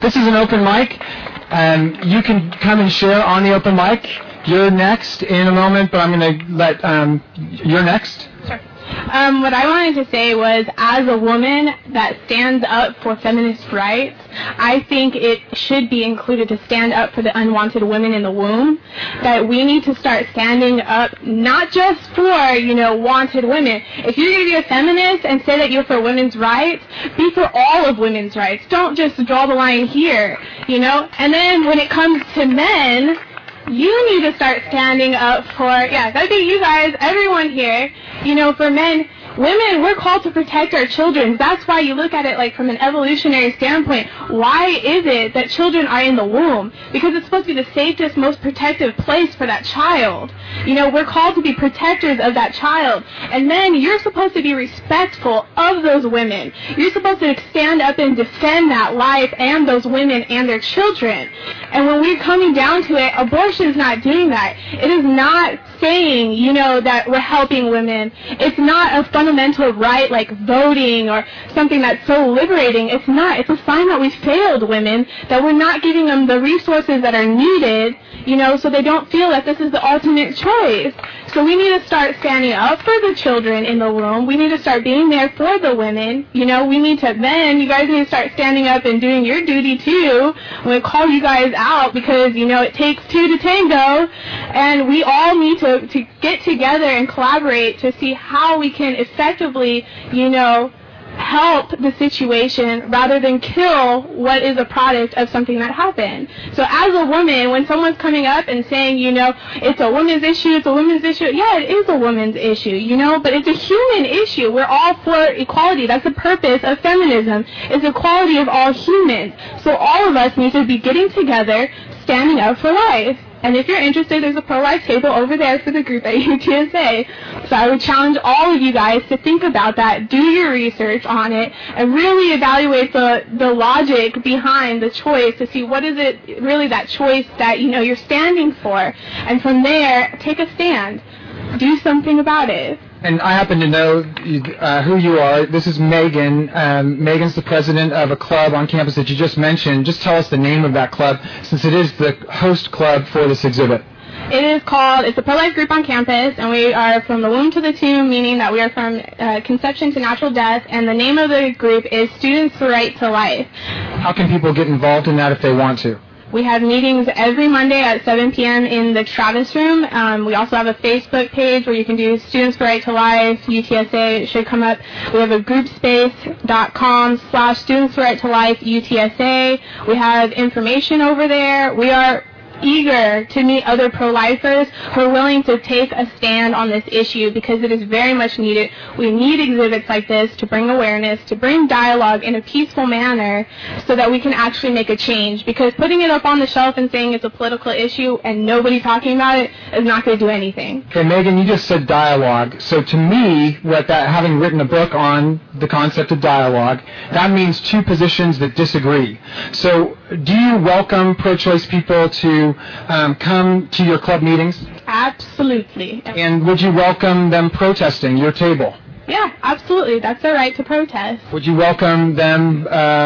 This is an open mic. You can come and share on the open mic. You're next in a moment, but I'm going to let you're next. Sure. What I wanted to say was, as a woman that stands up for feminist rights, I think it should be included to stand up for the unwanted women in the womb. That we need to start standing up, not just for, wanted women. If you're going to be a feminist and say that you're for women's rights, be for all of women's rights. Don't just draw the line here, And then when it comes to men, you need to start standing up for, I think you guys, everyone here, for men, women, we're called to protect our children. That's why you look at it like from an evolutionary standpoint. Why is it that children are in the womb? Because it's supposed to be the safest, most protective place for that child. We're called to be protectors of that child. And then you're supposed to be respectful of those women. You're supposed to stand up and defend that life and those women and their children. And when we're coming down to it, abortion is not doing that. It is not saying, that we're helping women. It's not a fundamental right like voting or something that's so liberating. It's not. It's a sign that we failed women, that we're not giving them the resources that are needed, so they don't feel that this is the ultimate choice. So we need to start standing up for the children in the womb. We need to start being there for the women. We need to, then you guys need to start standing up and doing your duty too. I'm going to call you guys out because, it takes two to tango. And we all need to get together and collaborate to see how we can effectively, help the situation rather than kill what is a product of something that happened. So as a woman, when someone's coming up and saying, it's a woman's issue, yeah, it is a woman's issue, but it's a human issue. We're all for equality. That's the purpose of feminism, is equality of all humans. So all of us need to be getting together, standing up for life. And if you're interested, there's a pro-life table over there for the group at UTSA. So I would challenge all of you guys to think about that, do your research on it, and really evaluate the logic behind the choice to see what is it really that choice that, you're standing for. And from there, take a stand. Do something about it. And I happen to know who you are. This is Megan. Megan's the president of a club on campus that you just mentioned. Just tell us the name of that club, since it is the host club for this exhibit. It's a pro-life group on campus, and we are from the womb to the tomb, meaning that we are from conception to natural death, and the name of the group is Students for Right to Life. How can people get involved in that if they want to? We have meetings every Monday at 7 p.m. in the Travis Room. We also have a Facebook page where you can do Students for Right to Life, UTSA. It should come up. We have a groupspace.com/Students for Right to Life, UTSA. We have information over there. We are eager to meet other pro-lifers who are willing to take a stand on this issue because it is very much needed. We need exhibits like this to bring awareness, to bring dialogue in a peaceful manner so that we can actually make a change, because putting it up on the shelf and saying it's a political issue and nobody talking about it is not going to do anything. Okay, Megan, you just said dialogue. So to me, having written a book on the concept of dialogue, that means two positions that disagree. So do you welcome pro-choice people to come to your club meetings? Absolutely. And would you welcome them protesting your table? Yeah, absolutely. That's their right to protest. Would you welcome them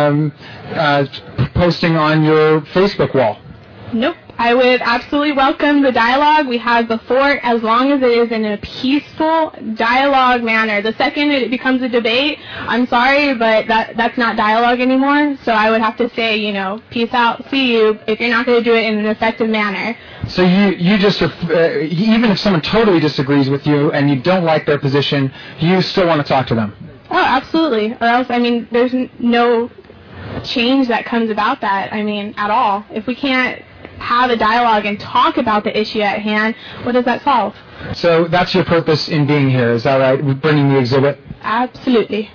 posting on your Facebook wall? Nope. I would absolutely welcome the dialogue we have before, as long as it is in a peaceful dialogue manner. The second it becomes a debate, I'm sorry, but that's not dialogue anymore. So I would have to say, peace out, see you, if you're not going to do it in an effective manner. So you just, even if someone totally disagrees with you and you don't like their position, you still want to talk to them? Oh, absolutely. Or else, there's no change that comes about that, at all. If we can't have a dialogue and talk about the issue at hand, what does that solve? So that's your purpose in being here, is that right, with bringing the exhibit? Absolutely.